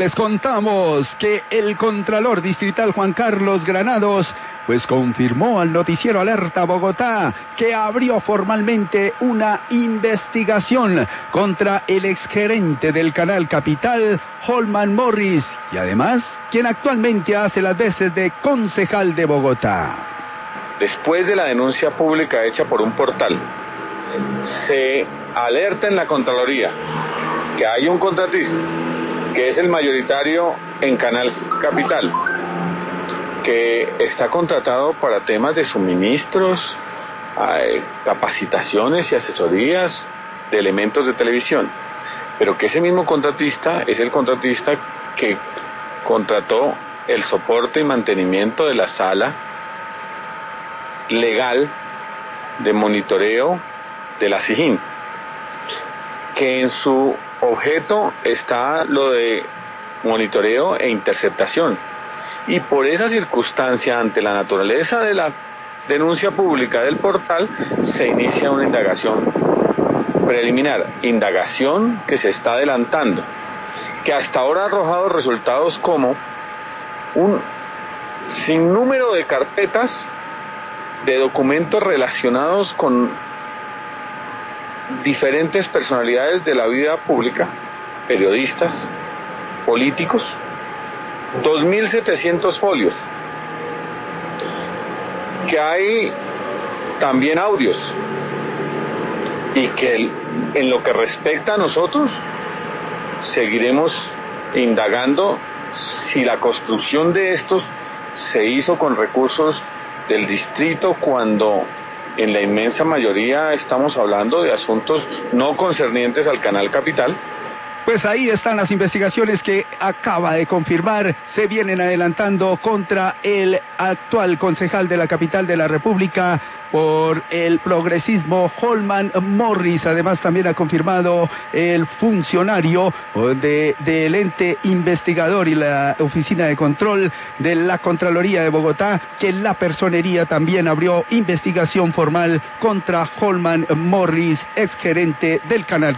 Les contamos que el Contralor Distrital Juan Carlos Granados pues confirmó al noticiero Alerta Bogotá que abrió formalmente una investigación contra el exgerente del Canal Capital, Holman Morris, y además quien actualmente hace las veces de concejal de Bogotá. Después de la denuncia pública hecha por un portal, se alerta en la Contraloría que hay un contratista que es el mayoritario en Canal Capital, que está contratado para temas de suministros, capacitaciones y asesorías de elementos de televisión, pero que ese mismo contratista es el contratista que contrató el soporte y mantenimiento de la sala legal de monitoreo de la SIJIN, que en su objeto está lo de monitoreo e interceptación. Y por esa circunstancia, ante la naturaleza de la denuncia pública del portal, se inicia una indagación preliminar, indagación que se está adelantando, que hasta ahora ha arrojado resultados como un sinnúmero de carpetas de documentos relacionados con diferentes personalidades de la vida pública, periodistas, políticos, 2.700 folios, que hay también audios, y que en lo que respecta a nosotros seguiremos indagando si la construcción de estos se hizo con recursos del distrito, cuando en la inmensa mayoría estamos hablando de asuntos no concernientes al Canal Capital. Pues ahí están las investigaciones que acaba de confirmar, se vienen adelantando contra el actual concejal de la capital de la República por el progresismo, Holman Morris. Además también ha confirmado el funcionario del ente investigador y la oficina de control de la Contraloría de Bogotá que la personería también abrió investigación formal contra Holman Morris, exgerente del Canal